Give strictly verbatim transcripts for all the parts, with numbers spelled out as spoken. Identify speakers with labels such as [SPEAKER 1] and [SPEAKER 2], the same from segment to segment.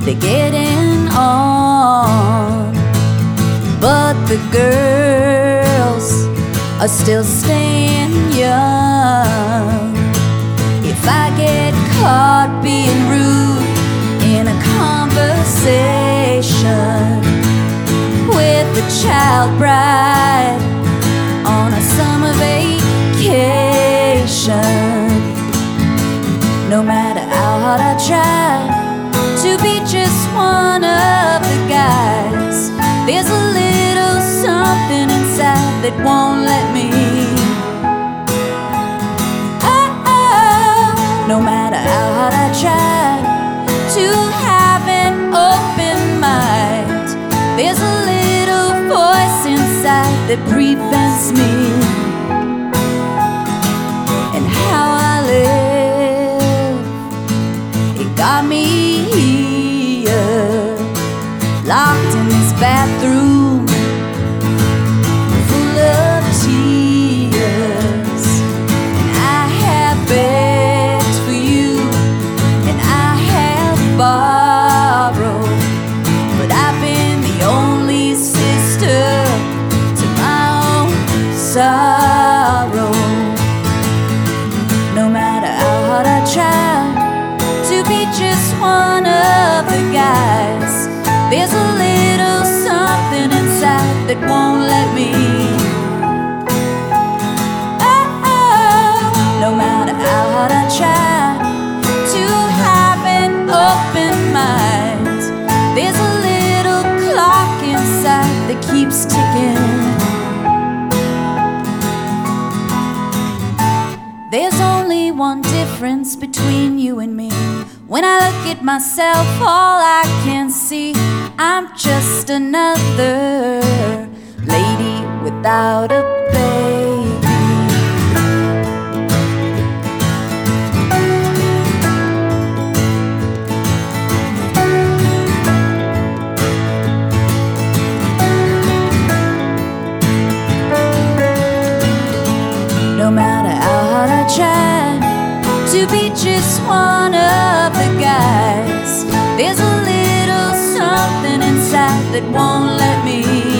[SPEAKER 1] they're getting on, but the girls are still staying young. If I get caught being rude in a conversation with a child bride on a summer vacation, no matter how hard I try to be just one of the guys, there's a little something inside that won't let me. Oh, oh. No matter how hard I try to have an open mind, there's a little voice inside that prevents me. And how I live, it got me here, locked in this bathroom full of tears. And I have begged for you, and I have borrowed, but I've been the only sister to my own sorrow. No matter how hard I try to be just one of the guys, there's a little something inside that won't let me. Oh, oh. No matter how hard I try to have an open mind, there's a little clock inside that keeps ticking. There's only one difference between you and me. When I look at myself, all I can see, I'm just another lady without a baby. No matter how hard I try to be just one of the guys, there's a little something inside that won't let me.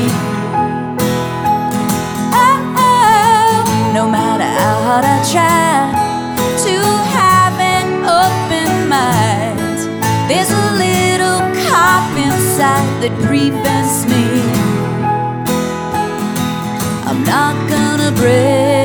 [SPEAKER 1] Oh, oh. No matter how hard I try to have an open mind, there's a little cop inside that prevents me. I'm not gonna break